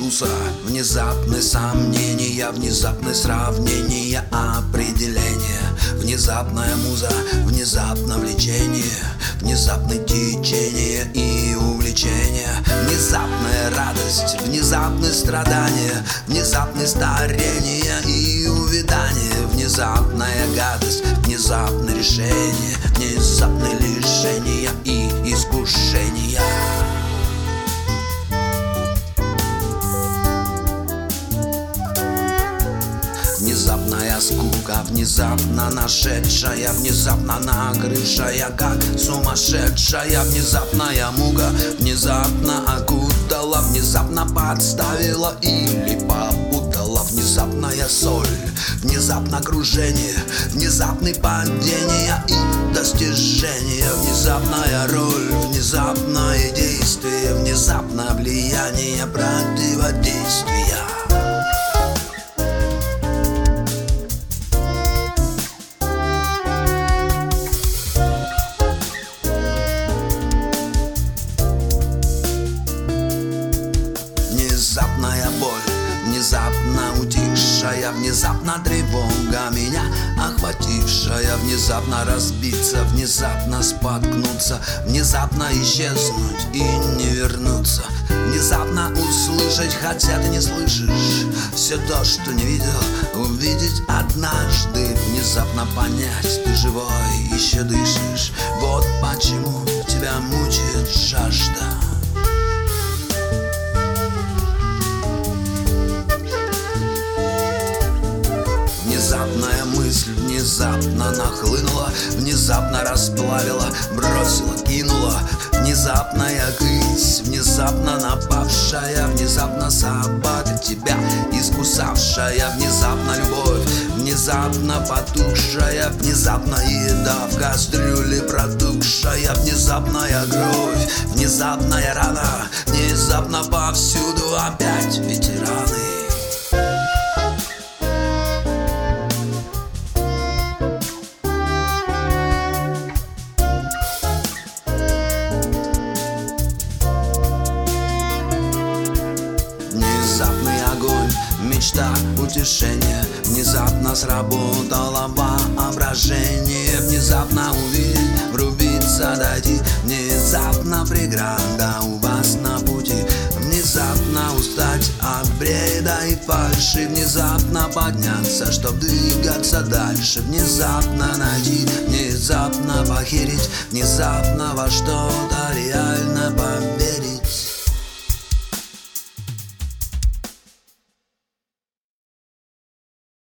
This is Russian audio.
вкуса, внезапные сомнения, внезапные сравнения, определения, внезапная муза, внезапно влечение, внезапное течение и увлечение, внезапная радость, внезапные страдания, внезапное старение и увядание, внезапная гадость, внезапное решение, внезапное лишение и искушение. Внезапная скука, внезапно нашедшая, внезапно накрывшая, как сумасшедшая, внезапная мука, внезапно окутала, внезапно подставила или попутала, внезапная соль, внезапно кружение, внезапные падения и достижения, внезапная роль, внезапное действие, внезапное влияние противодействия. Внезапная боль, внезапно утихшая, внезапно тревога меня охватившая, внезапно разбиться, внезапно споткнуться, внезапно исчезнуть и не вернуться, внезапно услышать, хотя ты не слышишь все то, что не видел, увидеть однажды, внезапно понять, ты живой, еще дышишь, вот почему тебя мучает жажда. Внезапная мысль внезапно нахлынула, внезапно расплавила, бросила, кинула, внезапная кысь, внезапно напавшая, внезапно собака тебя искусавшая, внезапно любовь, внезапно потухшая, внезапно еда в кастрюле протухшая, внезапная кровь, внезапная рана, внезапно повсюду опять ветераны. Внезапный огонь, мечта, утешение, внезапно сработало воображение, внезапно увидеть, врубиться, дойти, внезапно преграда у вас на пути, внезапно устать от бреда и фальши, внезапно подняться, чтоб двигаться дальше, внезапно найти, внезапно похерить, внезапно во что-то реально поверить.